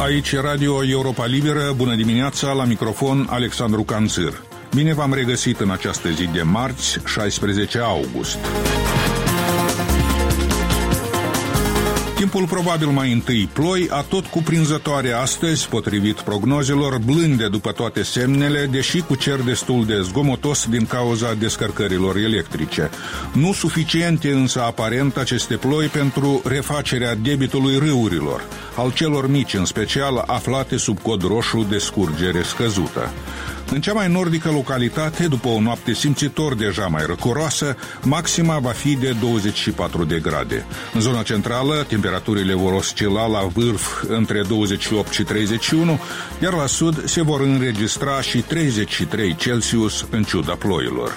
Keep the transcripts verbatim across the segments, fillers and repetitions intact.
Aici Radio Europa Liberă, bună dimineața, la microfon Alexandru Canțir. Bine v-am regăsit în această zi de marți, șaisprezece august. Timpul probabil mai întâi ploi, atot cuprinzătoare astăzi, potrivit prognozelor, blânde după toate semnele, deși cu cer destul de zgomotos din cauza descărcărilor electrice. Nu suficiente însă aparent aceste ploi pentru refacerea debitului râurilor, al celor mici în special aflate sub cod roșu de scurgere scăzută. În cea mai nordică localitate, după o noapte simțitor deja mai răcoroasă, maxima va fi de douăzeci și patru de grade. În zona centrală, temperaturile vor oscila la vârf între douăzeci și opt și treizeci și unu, iar la sud se vor înregistra și treizeci și trei Celsius în ciuda ploilor.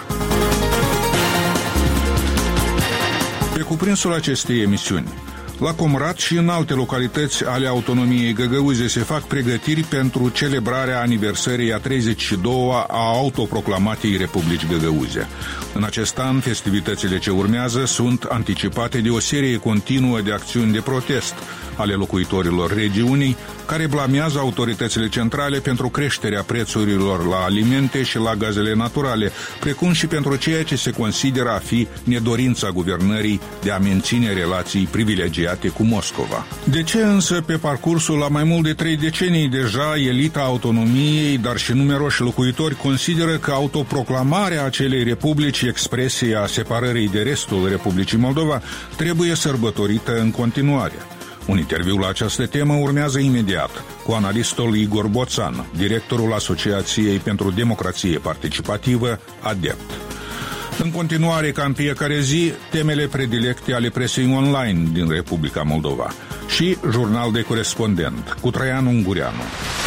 Pe cuprinsul acestei emisiuni, la Comrat și în alte localități ale autonomiei Găgăuze se fac pregătiri pentru celebrarea aniversării a treizeci și doua a autoproclamatei Republici Găgăuze. În acest an, festivitățile ce urmează sunt anticipate de o serie continuă de acțiuni de protest ale locuitorilor regiunii, care blamează autoritățile centrale pentru creșterea prețurilor la alimente și la gazele naturale, precum și pentru ceea ce se consideră a fi nedorința guvernării de a menține relații privilegiate cu Moscova. De ce însă, pe parcursul la mai mult de trei decenii deja, elita autonomiei, dar și numeroși locuitori consideră că autoproclamarea acelei republici, expresia separării de restul Republicii Moldova, trebuie sărbătorită în continuare? Un interviu la această temă urmează imediat cu analistul Igor Boțan, directorul Asociației pentru Democrație Participativă, ADEPT. În continuare, ca în fiecare zi, temele predilecte ale presei online din Republica Moldova și jurnal de corespondent cu Traian Ungureanu.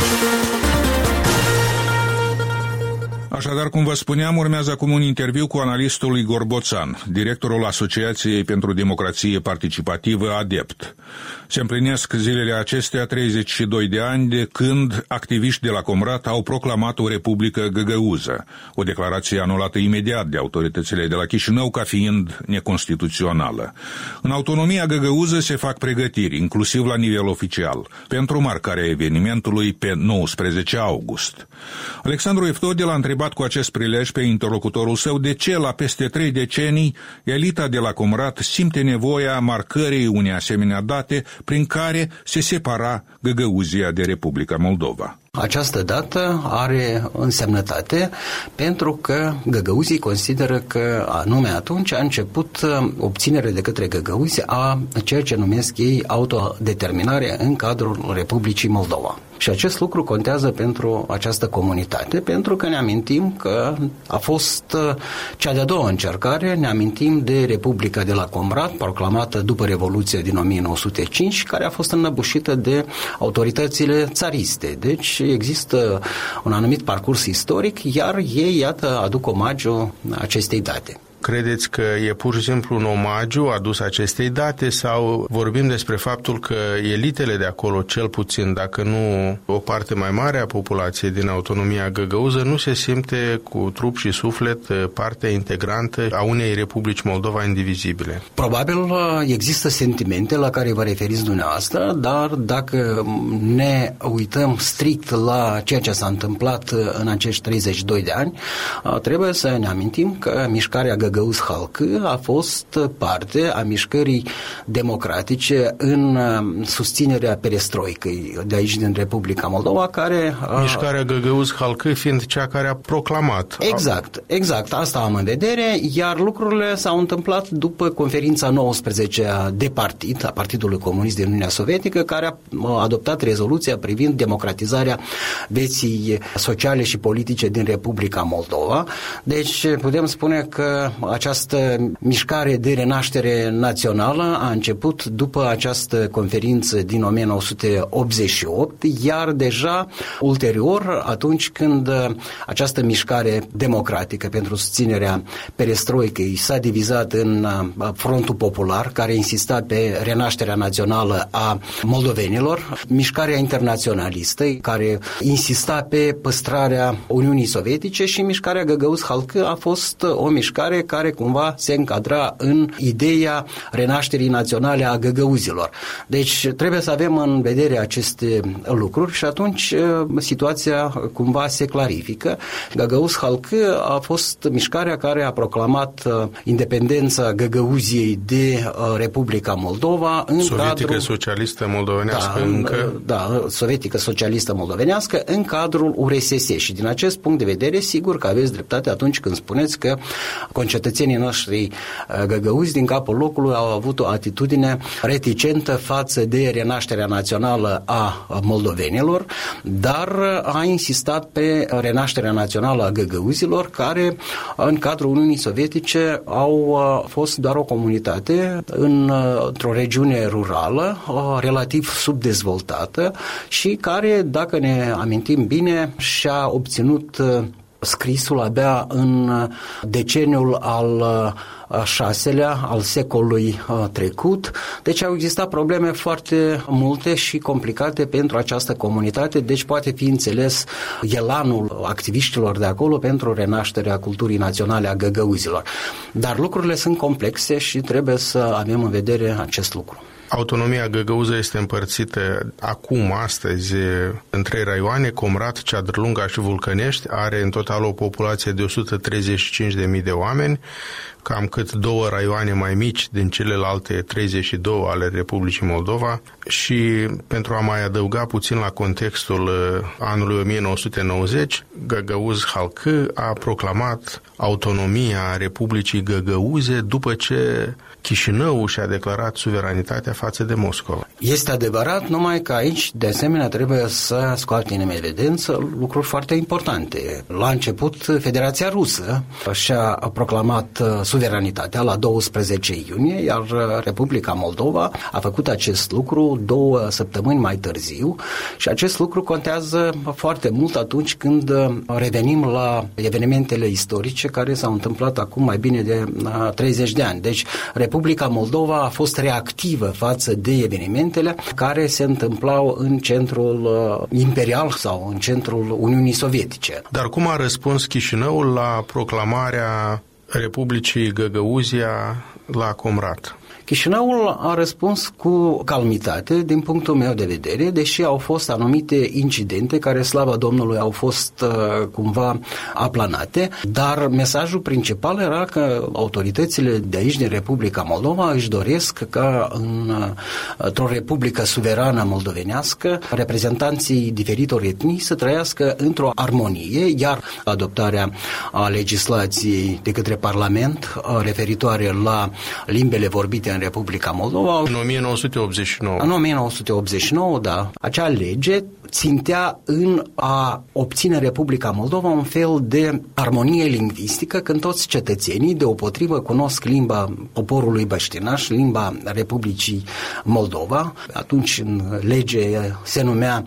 Așadar, cum vă spuneam, urmează acum un interviu cu analistul Igor Boțan, directorul Asociației pentru Democrație Participativă, ADEPT. Se împlinesc zilele acestea treizeci și doi de ani de când activiști de la Comrat au proclamat o Republică Găgăuză, o declarație anulată imediat de autoritățile de la Chișinău ca fiind neconstituțională. În autonomia Găgăuză se fac pregătiri, inclusiv la nivel oficial, pentru marcarea evenimentului pe nouăsprezece august. Alexandru Eftodel a întrebat cu acest prilej pe interlocutorul său de ce, la peste trei decenii, elita de la Comrat simte nevoia marcării unei asemenea date prin care se separa Găgăuzia de Republica Moldova. Această dată are însemnătate pentru că găgăuzii consideră că anume atunci a început obținerea de către găgăuzi a ceea ce numesc ei autodeterminare în cadrul Republicii Moldova. Și acest lucru contează pentru această comunitate, pentru că ne amintim că a fost cea de-a doua încercare, ne amintim de Republica de la Comrat, proclamată după Revoluția din o mie nouă sute cinci, care a fost înăbușită de autoritățile țariste. Deci există un anumit parcurs istoric, iar ei, iată, aduc omagiu acestei date. Credeți că e pur și simplu un omagiu adus acestei date sau vorbim despre faptul că elitele de acolo, cel puțin, dacă nu o parte mai mare a populației din autonomia găgăuză, nu se simte cu trup și suflet parte integrantă a unei Republici Moldova indivizibile? Probabil există sentimente la care vă referiți dumneavoastră, dar dacă ne uităm strict la ceea ce s-a întâmplat în acești treizeci și doi de ani, trebuie să ne amintim că mișcarea Găgăuz Halcă a fost parte a mișcării democratice în susținerea perestroicăi de aici din Republica Moldova, care... Mișcarea Găgăuz Halcă fiind cea care a proclamat. Exact, exact, asta am în vedere, iar lucrurile s-au întâmplat după conferința nouăsprezecea de partid, a Partidului Comunist din Uniunea Sovietică, care a adoptat rezoluția privind democratizarea vieții sociale și politice din Republica Moldova. Deci putem spune că această mișcare de renaștere națională a început după această conferință din o mie nouă sute optzeci și opt, iar deja ulterior, atunci când această mișcare democratică pentru susținerea perestroicăi s-a divizat în Frontul Popular, care insista pe renașterea națională a moldovenilor, mișcarea internaționalistă, care insista pe păstrarea Uniunii Sovietice, și mișcarea Găgăuz Halcă a fost o mișcare care cumva se încadra în ideea renașterii naționale a găgăuzilor. Deci trebuie să avem în vedere aceste lucruri și atunci situația cumva se clarifică. Găgăuz Halkı a fost mișcarea care a proclamat independența Găgăuziei de Republica Moldova în Sovietică cadrul... Socialistă Moldovenească da, încă? Da, Sovietică Socialistă Moldovenească în cadrul U R S S și din acest punct de vedere, sigur că aveți dreptate atunci când spuneți că concetățenii noștri găgăuzi din capul locului au avut o atitudine reticentă față de renașterea națională a moldovenilor, dar a insistat pe renașterea națională a găgăuzilor, care în cadrul Uniunii Sovietice au fost doar o comunitate în, într-o regiune rurală relativ subdezvoltată și care, dacă ne amintim bine, și-a obținut scrisul abia în deceniul al șaselea al secolului trecut. Deci au existat probleme foarte multe și complicate pentru această comunitate, deci poate fi înțeles elanul activiștilor de acolo pentru renașterea culturii naționale a găgăuzilor. Dar lucrurile sunt complexe și trebuie să avem în vedere acest lucru. Autonomia găgăuză este împărțită acum, astăzi, în trei raioane, Comrat, Ceadrlunga și Vulcănești, are în total o populație de o sută treizeci și cinci de mii de oameni, cam cât două raioane mai mici din celelalte treizeci și doi ale Republicii Moldova și pentru a mai adăuga puțin la contextul anului o mie nouă sute nouăzeci, Găgăuz Halkı a proclamat autonomia Republicii Găgăuze după ce Chișinău și-a declarat suveranitatea față de Moscova. Este adevărat, numai că aici, de asemenea, trebuie să scoatem în evidență lucruri foarte importante. La început, Federația Rusă și-a proclamat suveranitatea la douăsprezece iunie, iar Republica Moldova a făcut acest lucru două săptămâni mai târziu și acest lucru contează foarte mult atunci când revenim la evenimentele istorice care s-au întâmplat acum mai bine de treizeci de ani. Deci, Republica Moldova a fost reactivă față de evenimentele care se întâmplau în centrul imperial sau în centrul Uniunii Sovietice. Dar cum a răspuns Chișinăul la proclamarea Republicii Găgăuzia la Comrat? Chișinăul a răspuns cu calmitate, din punctul meu de vedere, deși au fost anumite incidente care, slavă Domnului, au fost uh, cumva aplanate, dar mesajul principal era că autoritățile de aici, din Republica Moldova, își doresc ca în, uh, într-o republică suverană moldovenească, reprezentanții diferitor etnii să trăiască într-o armonie, iar adoptarea a legislației de către Parlament uh, referitoare la limbele vorbite în Republica Moldova. În o mie nouă sute optzeci și nouă. În o mie nouă sute optzeci și nouă, da. Acea lege țintea în a obține Republica Moldova un fel de armonie lingvistică când toți cetățenii deopotrivă cunosc limba poporului băștinaș, limba Republicii Moldova. Atunci în lege se numea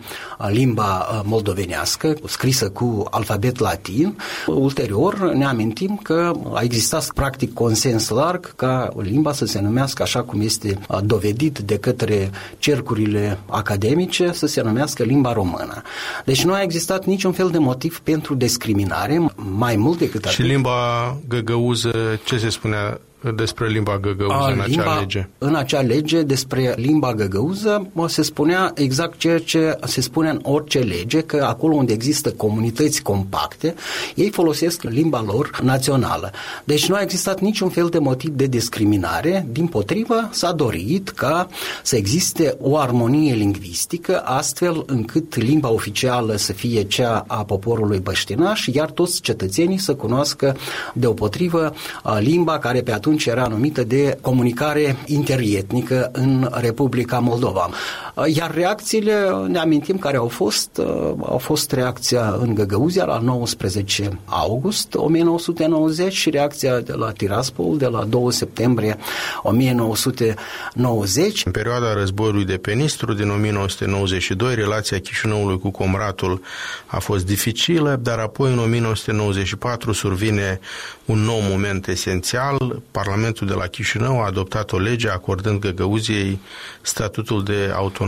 limba moldovenească, scrisă cu alfabet latin. Ulterior ne amintim că a existat practic consens larg ca limba să se numească așa cum este dovedit de către cercurile academice, să se numească limba română. Deci nu a existat niciun fel de motiv pentru discriminare, mai mult decât atât. Și limba găgăuză, ce se spunea despre limba găgăuză a, în limba, acea lege? În acea lege despre limba găgăuză se spunea exact ceea ce se spune în orice lege, că acolo unde există comunități compacte, ei folosesc limba lor națională. Deci nu a existat niciun fel de motiv de discriminare, dimpotrivă s-a dorit ca să existe o armonie lingvistică, astfel încât limba oficială să fie cea a poporului băștinaș, iar toți cetățenii să cunoască deopotrivă limba care pe atunci era numită de comunicare interietnică în Republica Moldova. Iar reacțiile, ne amintim care au fost, au fost reacția în Găgăuzia la nouăsprezece august o mie nouă sute nouăzeci și reacția de la Tiraspol de la doi septembrie o mie nouă sute nouăzeci. În perioada războiului de pe Nistru din o mie nouă sute nouăzeci și doi, relația Chișinăului cu Comratul a fost dificilă, dar apoi în o mie nouă sute nouăzeci și patru survine un nou moment esențial. Parlamentul de la Chișinău a adoptat o lege acordând Găgăuziei statutul de autonomie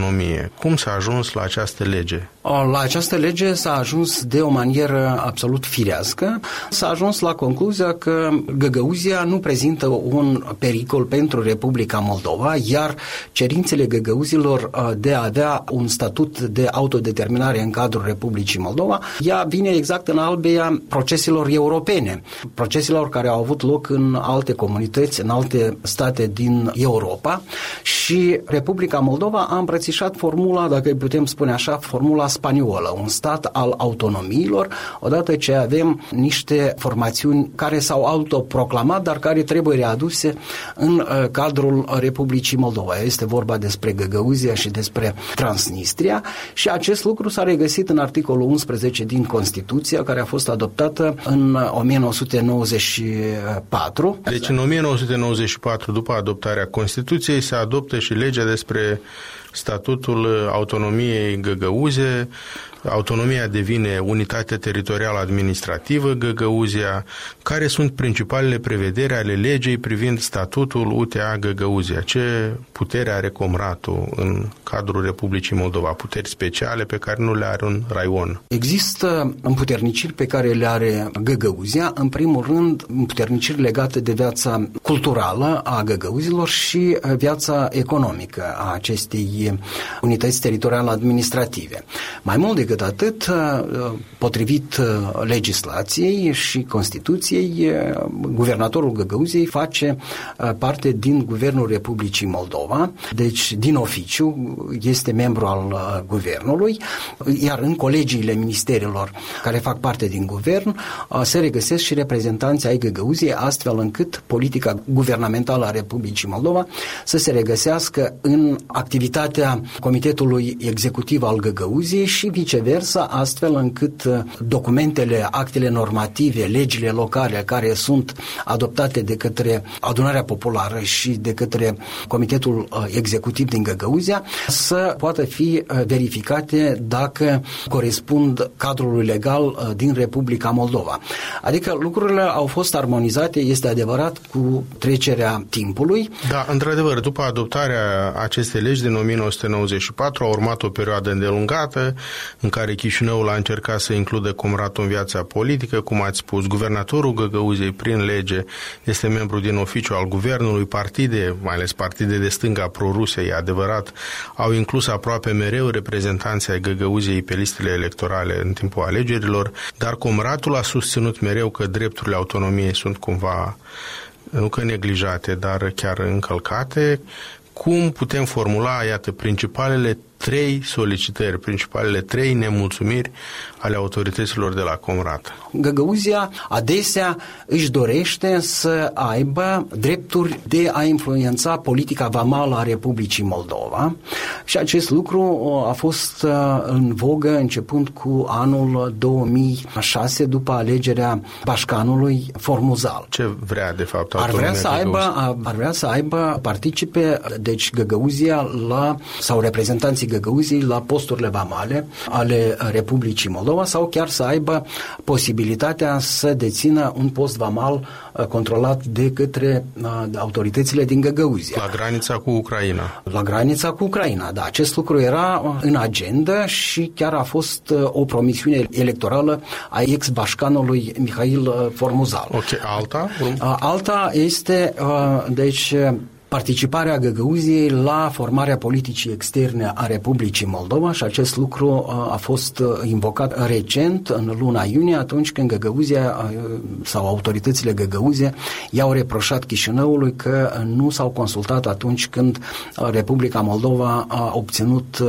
autonomie. Cum s-a ajuns la această lege? La această lege s-a ajuns de o manieră absolut firească. S-a ajuns la concluzia că Găgăuzia nu prezintă un pericol pentru Republica Moldova, iar cerințele găgăuzilor de a avea un statut de autodeterminare în cadrul Republicii Moldova, ea vine exact în albia proceselor europene, proceselor care au avut loc în alte comunități, în alte state din Europa, și Republica Moldova a îmbrățișat formula, dacă îi putem spune așa, formula spaniolă, un stat al autonomiilor, odată ce avem niște formațiuni care s-au autoproclamat, dar care trebuie readuse în uh, cadrul Republicii Moldova. Este vorba despre Găgăuzia și despre Transnistria și acest lucru s-a regăsit în articolul unsprezece din Constituția, care a fost adoptată în o mie nouă sute nouăzeci și patru. Deci în o mie nouă sute nouăzeci și patru, după adoptarea Constituției, se adoptă și legea despre statutul autonomiei Găgăuze. Autonomia devine unitate teritorială administrativă Găgăuzia. Care sunt principalele prevederi ale legii privind statutul U T A Găgăuzia? Ce putere are Comratul în cadrul Republicii Moldova? Puteri speciale pe care nu le are un raion? Există împuterniciri pe care le are Găgăuzia. În primul rând, împuterniciri legate de viața culturală a găgăuzilor și viața economică a acestei unități teritoriale administrative. Mai mult decât atât, potrivit legislației și Constituției, guvernatorul Găgăuziei face parte din Guvernul Republicii Moldova, deci din oficiu este membru al guvernului, iar în colegiile ministerilor care fac parte din guvern se regăsesc și reprezentanții ai Găgăuziei, astfel încât politica guvernamentală a Republicii Moldova să se regăsească în activitatea Comitetului Executiv al Găgăuziei și viceversa, astfel încât documentele, actele normative, legile locale care sunt adoptate de către Adunarea Populară și de către Comitetul Executiv din Găgăuzia să poată fi verificate dacă corespund cadrului legal din Republica Moldova. Adică lucrurile au fost armonizate, este adevărat, cu trecerea timpului. Da, într-adevăr, după adoptarea acestei legi din o mie nouă sute nouăzeci și patru a urmat o perioadă îndelungată în care Chișinăul a încercat să includă Comratul în viața politică, cum ați spus. Guvernatorul Găgăuziei, prin lege, este membru din oficiu al guvernului. Partide, mai ales partide de stânga pro-Rusia, e adevărat, au inclus aproape mereu reprezentanții ai Găgăuziei pe listele electorale în timpul alegerilor, dar Comratul a susținut mereu că drepturile autonomiei sunt cumva, nu că neglijate, dar chiar încălcate. Cum putem formula, iată, principalele trei solicitări, principalele trei nemulțumiri ale autorităților de la Comrat? Găgăuzia adesea își dorește să aibă drepturi de a influența politica vamală a Republicii Moldova și acest lucru a fost în vogă începând cu anul două mii șase, după alegerea Bașcanului Formuzal. Ce vrea, de fapt, ar vrea să aibă, ar vrea să aibă participe, deci Găgăuzia la, sau reprezentanții Găgăuziei la posturile vamale ale Republicii Moldova sau chiar să aibă posibilitatea să dețină un post vamal controlat de către autoritățile din Găgăuzia. La granița cu Ucraina. La granița cu Ucraina, da. Acest lucru era în agenda și chiar a fost o promisiune electorală a ex-bașcanului Mihail Formuzal. Ok, alta? Alta este, deci, participarea Găgăuziei la formarea politicii externe a Republicii Moldova și acest lucru a fost invocat recent, în luna iunie, atunci când Găgăuzia sau autoritățile Găgăuzie i-au reproșat Chișinăului că nu s-au consultat atunci când Republica Moldova a obținut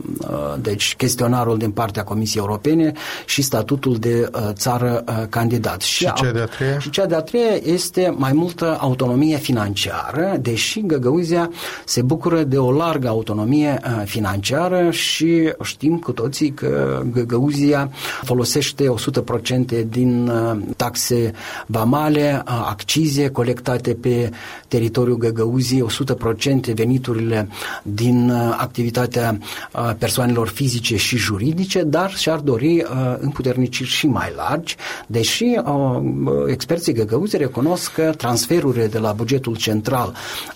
deci chestionarul din partea Comisiei Europene și statutul de țară candidat. Și, și cea de-a treia? Și cea de-a treia este mai multă autonomie financiară, deși și Găgăuzia se bucură de o largă autonomie financiară și știm cu toții că Găgăuzia folosește o sută la sută din taxe vamale, accize colectate pe teritoriul Găgăuziei, o sută la sută veniturile din activitatea persoanelor fizice și juridice, dar și-ar dori împuterniciri și mai largi, deși experții Găgăuziei recunosc că transferurile de la bugetul central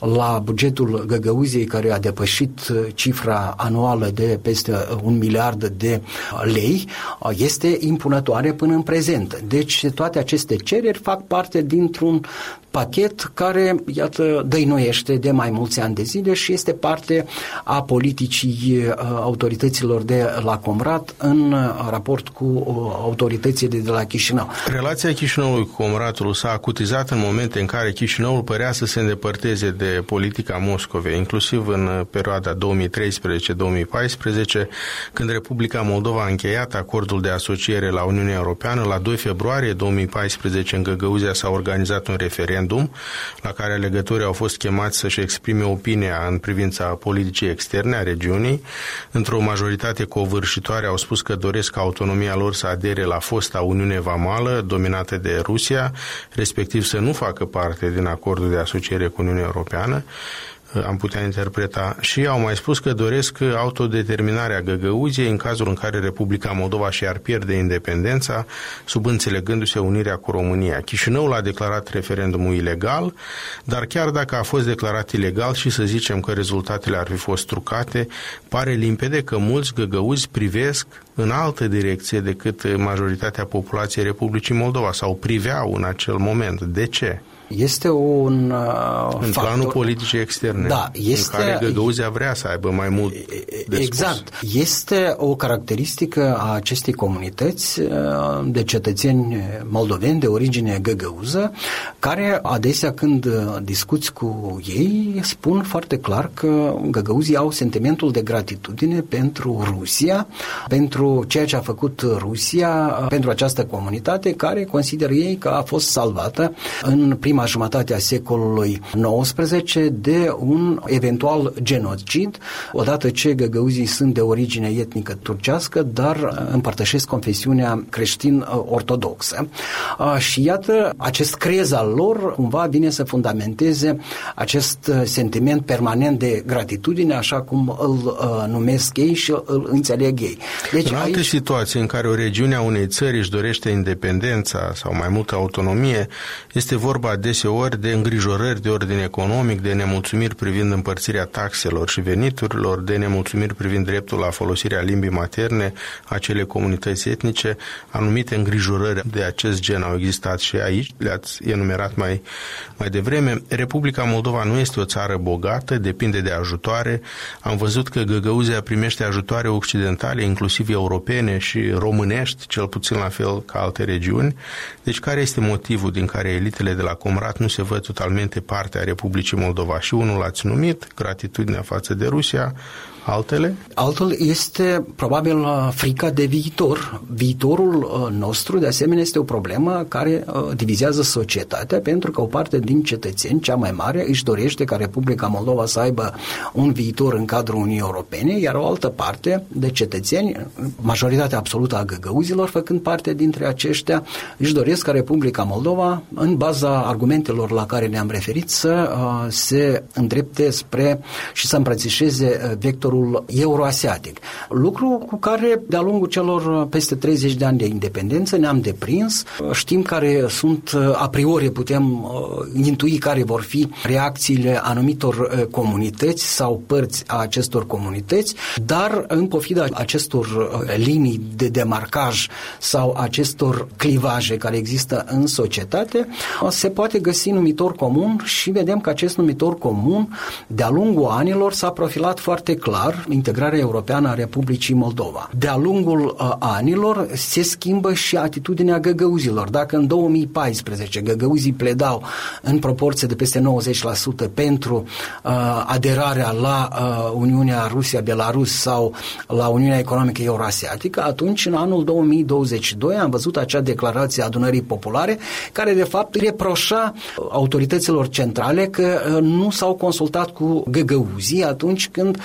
la bugetul Găgăuziei, care a depășit cifra anuală de peste un miliard de lei, este impunătoare până în prezent. Deci toate aceste cereri fac parte dintr-un pachet care, iată, dăinuiește de mai mulți ani de zile și este parte a politicii autorităților de la Comrat în raport cu autoritățile de la Chișinău. Relația Chișinăului cu Comratul s-a acutizat în momente în care Chișinăul părea să se îndepărteze de politica Moscovei, inclusiv în perioada două mii treisprezece două mii paisprezece, când Republica Moldova a încheiat acordul de asociere la Uniunea Europeană. La doi februarie două mii paisprezece în Găgăuzia s-a organizat un referendum la care alegătorii au fost chemați să-și exprime opinia în privința politicii externe a regiunii. Într-o majoritate covârșitoare au spus că doresc ca autonomia lor să adere la fosta Uniune Vamală dominată de Rusia, respectiv să nu facă parte din acordul de asociere cu Uniunea Europeană, am putea interpreta, și au mai spus că doresc autodeterminarea Găgăuziei în cazul în care Republica Moldova și-ar pierde independența, sub înțelegându-se unirea cu România. Chișinăul a declarat referendumul ilegal, dar chiar dacă a fost declarat ilegal și să zicem că rezultatele ar fi fost trucate, pare limpede că mulți găgăuzi privesc în altă direcție decât majoritatea populației Republicii Moldova, sau priveau în acel moment. De ce? Este un uh, în factor, planul politicii externe, da, este, în care Găgăuzia vrea să aibă mai mult de exact. spus. Este o caracteristică a acestei comunități uh, de cetățeni moldoveni de origine găgăuză, care adesea când discuți cu ei spun foarte clar că găgăuzii au sentimentul de gratitudine pentru Rusia, pentru ceea ce a făcut Rusia pentru această comunitate, care consideră ei că a fost salvată în prima jumătate a secolului nouăsprezece de un eventual genocid, odată ce găgăuzii sunt de origine etnică turcească, dar împărtășesc confesiunea creștin-ortodoxă. Și iată, acest crez al lor cumva vine să fundamenteze acest sentiment permanent de gratitudine, așa cum îl numesc ei și îl înțeleg ei. Deci, în alte aici... situații în care o regiune a unei țări își dorește independența sau mai multă autonomie, este vorba deseori de îngrijorări de ordin economic, de nemulțumiri privind împărțirea taxelor și veniturilor, de nemulțumiri privind dreptul la folosirea limbii materne a acelei comunități etnice. Anumite îngrijorări de acest gen au existat și aici, le-ați enumerat mai, mai devreme. Republica Moldova nu este o țară bogată, depinde de ajutoare. Am văzut că Găgăuzia primește ajutoare occidentale, inclusiv europene și românești, cel puțin la fel ca alte regiuni. Deci care este motivul din care elitele de la Comrat nu se văd totalmente parte a Republicii Moldova? Și unul l-ați numit, gratitudinea față de Rusia, altele? Altul este probabil frica de viitor. Viitorul nostru, de asemenea, este o problemă care divizează societatea, pentru că o parte din cetățeni, cea mai mare, își dorește ca Republica Moldova să aibă un viitor în cadrul Uniunii Europene, iar o altă parte de cetățeni, majoritatea absolută a găgăuzilor, făcând parte dintre aceștia, își doresc ca Republica Moldova, în baza argumentelor la care ne-am referit, să uh, se îndrepte spre și să îmbrățișeze vectorul euroasiatic. Lucru cu care, de-a lungul celor peste treizeci de ani de independență, ne-am deprins. Știm care sunt, a priori putem uh, intui care vor fi reacțiile anumitor uh, comunități sau părți a acestor comunități, dar în pofida acestor uh, linii de demarcaj sau acestor clivaje care există în societate, uh, se poate găsi numitor comun și vedem că acest numitor comun, de-a lungul anilor, s-a profilat foarte clar integrarea europeană a Republicii Moldova. De-a lungul uh, anilor se schimbă și atitudinea găgăuzilor. Dacă în două mii paisprezece găgăuzii pledau în proporție de peste nouăzeci la sută pentru uh, aderarea la uh, Uniunea Rusia-Belarus sau la Uniunea Economică Eurasiatică, atunci în anul două mii douăzeci și doi am văzut acea declarație a Adunării Populare care de fapt reproșa autorităților centrale că uh, nu s-au consultat cu găgăuzii atunci când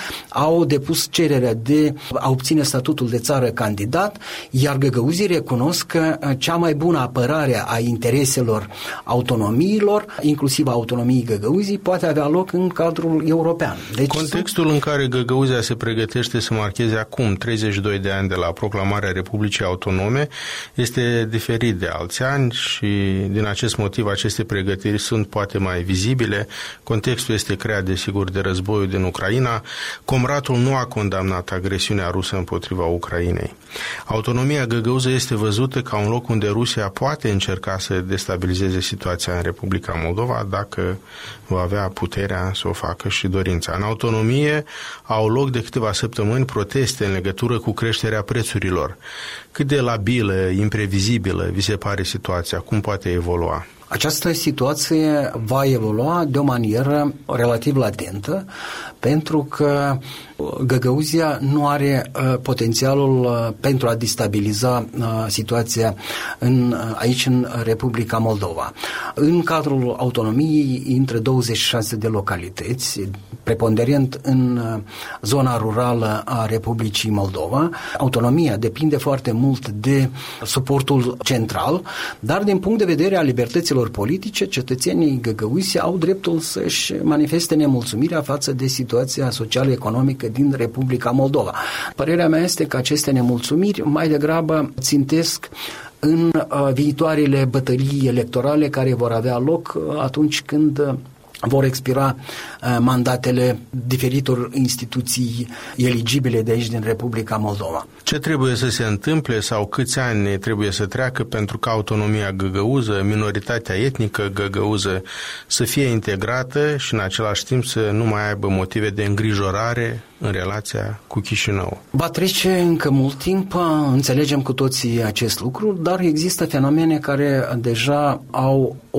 au depus cererea de a obține statutul de țară candidat, iar găgăuzii recunosc că cea mai bună apărare a intereselor autonomiilor, inclusiv a autonomiei Găgăuzii, poate avea loc în cadrul european. Deci contextul sunt... în care Găgăuzia se pregătește să marcheze acum treizeci și doi de ani de la proclamarea Republicii Autonome este diferit de alți ani și din acest motiv aceste pregătiri sunt poate mai vizibile. Contextul este creat desigur de războiul din Ucraina. Comratul nu a condamnat agresiunea rusă împotriva Ucrainei. Autonomia găgăuză este văzută ca un loc unde Rusia poate încerca să destabilizeze situația în Republica Moldova dacă va avea puterea să o facă și dorința. În autonomie au loc de câteva săptămâni proteste în legătură cu creșterea prețurilor. Cât de labilă, imprevizibilă vi se pare situația? Cum poate evolua? Această situație va evolua de o manieră relativ latentă, pentru că Găgăuzia nu are uh, potențialul uh, pentru a destabiliza uh, situația în, uh, aici în Republica Moldova. În cadrul autonomiei intră douăzeci și șase de localități, preponderent în uh, zona rurală a Republicii Moldova. Autonomia depinde foarte mult de suportul central, dar din punct de vedere a libertăților politice, cetățenii găgăuzi au dreptul să-și manifeste nemulțumirea față de situația social-economică din Republica Moldova. Părerea mea este că aceste nemulțumiri mai degrabă țintesc în uh, viitoarele bătălii electorale care vor avea loc uh, atunci când uh, vor expira uh, mandatele diferitor instituții eligibile de aici din Republica Moldova. Ce trebuie să se întâmple sau câți ani trebuie să treacă pentru ca autonomia găgăuză, minoritatea etnică găgăuză să fie integrată și în același timp să nu mai aibă motive de îngrijorare în relația cu Chișinău? Va trece încă mult timp, înțelegem cu toții acest lucru, dar există fenomene care deja au o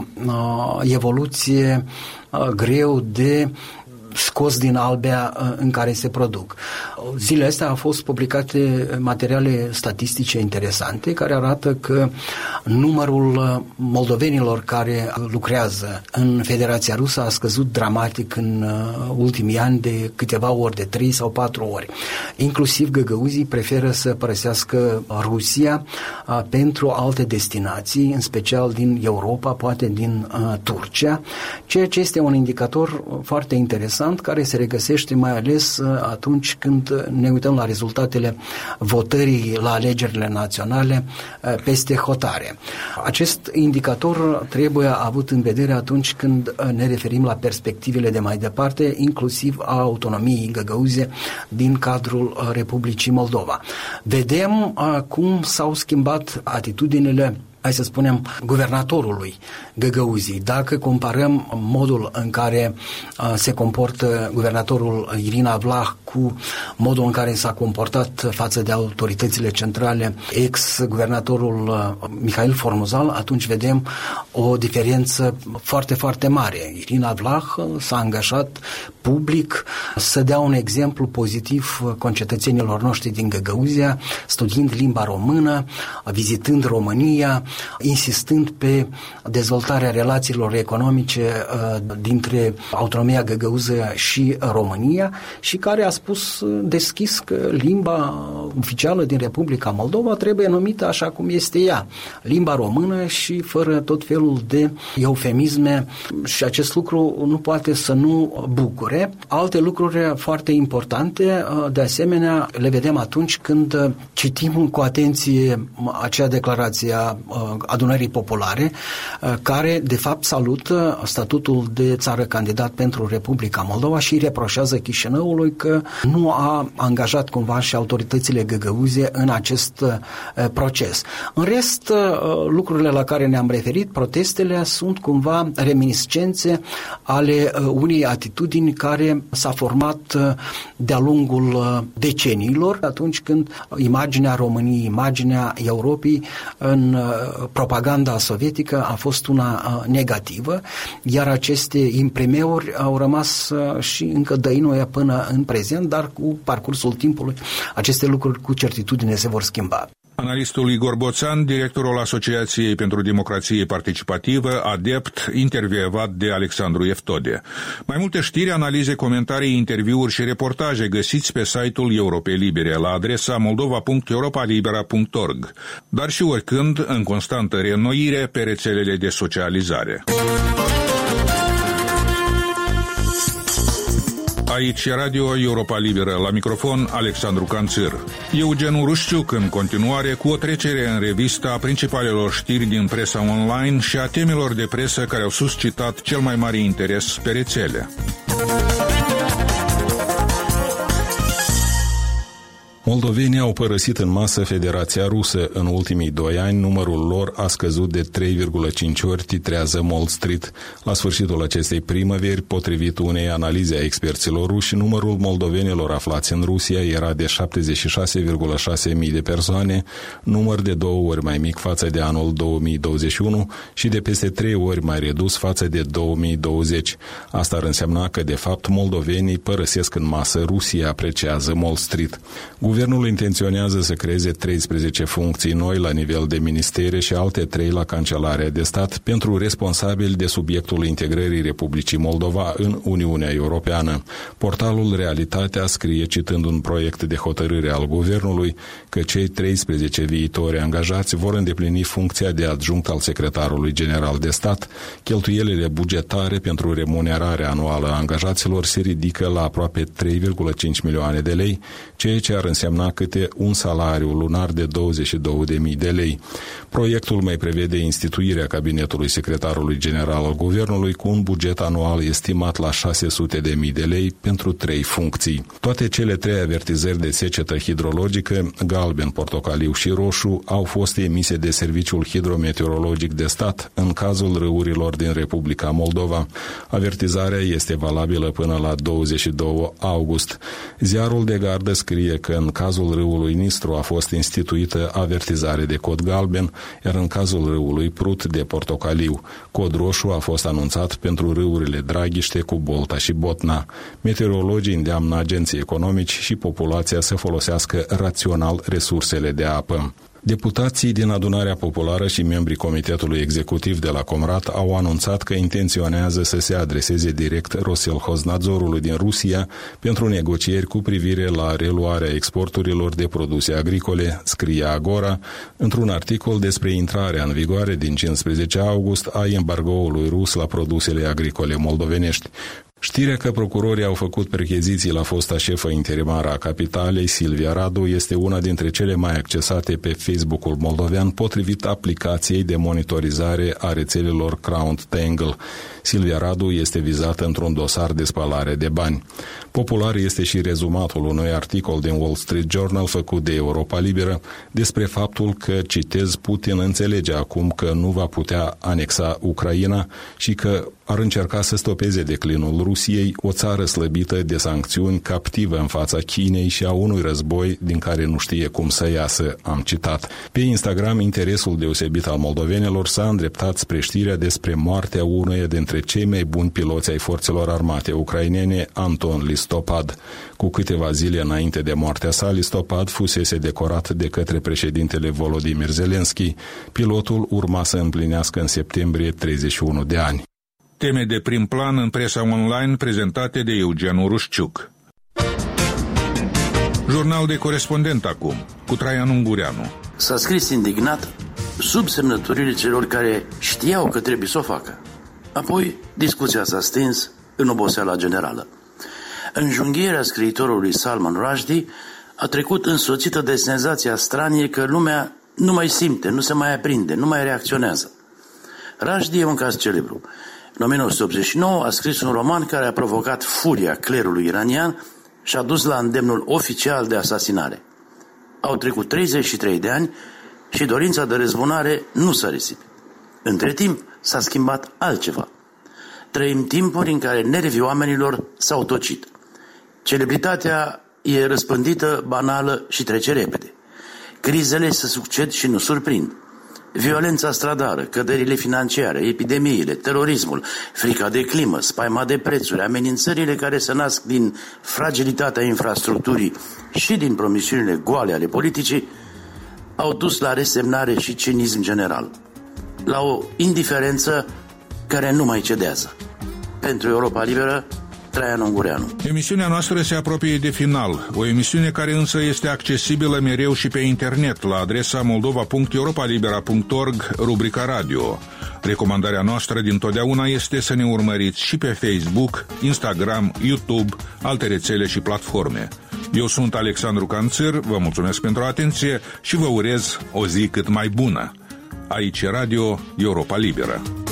uh, evoluție uh, greu de scos din albea în care se produc. Zilele astea au fost publicate materiale statistice interesante care arată că numărul moldovenilor care lucrează în Federația Rusă a scăzut dramatic în ultimii ani de câteva ori, de trei sau patru ori. Inclusiv găgăuzii preferă să părăsească Rusia pentru alte destinații, în special din Europa, poate din Turcia, ceea ce este un indicator foarte interesant care se regăsește mai ales atunci când ne uităm la rezultatele votării la alegerile naționale peste hotare. Acest indicator trebuie avut în vedere atunci când ne referim la perspectivele de mai departe, inclusiv a autonomiei găgăuze din cadrul Republicii Moldova. Vedem cum s-au schimbat atitudinile, hai să spunem, guvernatorului Găgăuzii. Dacă comparăm modul în care uh, se comportă guvernatorul Irina Vlah cu modul în care s-a comportat față de autoritățile centrale ex-guvernatorul uh, Mihail Formuzal, atunci vedem o diferență foarte, foarte mare. Irina Vlah s-a angajat public să dea un exemplu pozitiv concetățenilor noștri din Găgăuzia, studiind limba română, vizitând România, insistând pe dezvoltarea relațiilor economice uh, dintre autonomia găgăuză și România și care a spus deschis că limba oficială din Republica Moldova trebuie numită așa cum este ea, limba română și fără tot felul de eufemisme, și acest lucru nu poate să nu bucure. Alte lucruri foarte importante, uh, de asemenea, le vedem atunci când citim cu atenție acea declarație a Adunării Populare, care de fapt salută statutul de țară candidat pentru Republica Moldova și reproșează Chișinăului că nu a angajat cumva și autoritățile găgăuze în acest proces. În rest, lucrurile la care ne-am referit, protestele, sunt cumva reminiscențe ale unei atitudini care s-a format de-a lungul deceniilor, atunci când imaginea României, imaginea Europei în propaganda sovietică a fost una negativă, iar aceste imprimeuri au rămas și încă dăinuie până în prezent, dar cu parcursul timpului aceste lucruri cu certitudine se vor schimba. Analistul Igor Boțan, directorul Asociației pentru Democrație Participativă, ADEPT, intervievat de Alexandru Eftode. Mai multe știri, analize, comentarii, interviuri și reportaje găsiți pe site-ul Europei Libere la adresa moldova punct europa libera punct org, dar și oricând, în constantă reînnoire, pe rețelele de socializare. Aici e Radio Europa Liberă, la microfon Alexandru Canțir. Eugen Urușciuc în continuare cu o trecere în revistă a principalelor știri din presa online și a temelor de presă care au suscitat cel mai mare interes pe rețele. Moldovenii au părăsit în masă Federația Rusă. În ultimii doi ani, numărul lor a scăzut de trei virgulă cinci ori, titrează Mold Street. La sfârșitul acestei primăveri, potrivit unei analize a experților ruși, numărul moldovenilor aflați în Rusia era de șaptezeci și șase virgulă șase mii de persoane, număr de două ori mai mic față de anul două mii douăzeci și unu și de peste trei ori mai redus față de două mii douăzeci. Asta ar însemna că, de fapt, moldovenii părăsesc în masă Rusia, apreciază Mold Street. Guvernul intenționează să creeze treisprezece funcții noi la nivel de ministere și alte trei la Cancelarea de Stat pentru responsabili de subiectul integrării Republicii Moldova în Uniunea Europeană. Portalul Realitatea scrie, citând un proiect de hotărâre al guvernului, că cei treisprezece viitori angajați vor îndeplini funcția de adjunct al secretarului general de stat. Cheltuielile bugetare pentru remunerarea anuală a angajaților se ridică la aproape trei virgulă cinci milioane de lei, ceea ce ar însemna câte un salariu lunar de douăzeci și două de mii de lei. Proiectul mai prevede instituirea cabinetului secretarului general al guvernului cu un buget anual estimat la șase sute de mii de lei pentru trei funcții. Toate cele trei avertizări de secetă hidrologică, galben, portocaliu și roșu, au fost emise de Serviciul Hidrometeorologic de Stat în cazul râurilor din Republica Moldova. Avertizarea este valabilă până la douăzeci și doi august. Ziarul de gardă scrie că în cazul râului Nistru a fost instituită avertizare de cod galben, iar în cazul râului Prut de portocaliu. Cod roșu a fost anunțat pentru râurile Draghiște, Cubolta și Botna. Meteorologii îndeamnă agenții economici și populația să folosească rațional resursele de apă. Deputații din Adunarea Populară și membrii Comitetului Executiv de la Comrat au anunțat că intenționează să se adreseze direct Roselhoznádzorului din Rusia pentru negocieri cu privire la reluarea exporturilor de produse agricole, scrie Agora, într-un articol despre intrarea în vigoare din cincisprezece august a embargoului rus la produsele agricole moldovenești. Știrea că procurorii au făcut percheziții la fosta șefă interimară a capitalei, Silvia Radu, este una dintre cele mai accesate pe Facebook-ul moldovean, potrivit aplicației de monitorizare a rețelelor Crown Tangle. Silvia Radu este vizată într-un dosar de spălare de bani. Popular este și rezumatul unui articol din Wall Street Journal făcut de Europa Liberă despre faptul că, citez, Putin înțelege acum că nu va putea anexa Ucraina și că ar încerca să stopeze declinul Rusiei, o țară slăbită de sancțiuni, captivă în fața Chinei și a unui război din care nu știe cum să iasă, am citat. Pe Instagram, interesul deosebit al moldovenilor s-a îndreptat spre știrea despre moartea unuia dintre cei mai buni piloți ai forțelor armate ucrainene, Anton Listopad. Cu câteva zile înainte de moartea sa, Listopad fusese decorat de către președintele Volodymyr Zelensky. Pilotul urma să împlinească în septembrie treizeci și unu de ani. Teme de prim plan în presa online prezentate de Eugen Urușciuc. Jurnal de corespondent acum, cu Traian Ungureanu. S-a scris indignat sub semnăturile celor care știau că trebuie să o facă. Apoi, discuția s-a stins în oboseala generală. Înjunghierea scriitorului Salman Rushdie a trecut însoțită de senzația stranie că lumea nu mai simte, nu se mai aprinde, nu mai reacționează. Rushdie e un caz celebru. În o mie nouă sute optzeci și nouă a scris un roman care a provocat furia clerului iranian și a dus la îndemnul oficial de asasinare. Au trecut treizeci și trei de ani și dorința de răzbunare nu s-a risipit. Între timp s-a schimbat altceva. Trăim timpuri în care nervii oamenilor s-au tocit. Celebritatea e răspândită, banală și trece repede. Crizele se succed și nu surprind. Violența stradară, căderile financiare, epidemiile, terorismul, frica de climă, spaima de prețuri, amenințările care se nasc din fragilitatea infrastructurii și din promisiunile goale ale politicii, au dus la resemnare și cinism general, la o indiferență care nu mai cedează. Pentru Europa Liberă, Traian Ungureanu. Emisiunea noastră se apropie de final, o emisiune care însă este accesibilă mereu și pe internet la adresa moldova punct europalibera punct org, rubrica radio. Recomandarea noastră dintotdeauna este să ne urmăriți și pe Facebook, Instagram, YouTube, alte rețele și platforme. Eu sunt Alexandru Canțir, vă mulțumesc pentru atenție și vă urez o zi cât mai bună. Aici Radio Europa Liberă.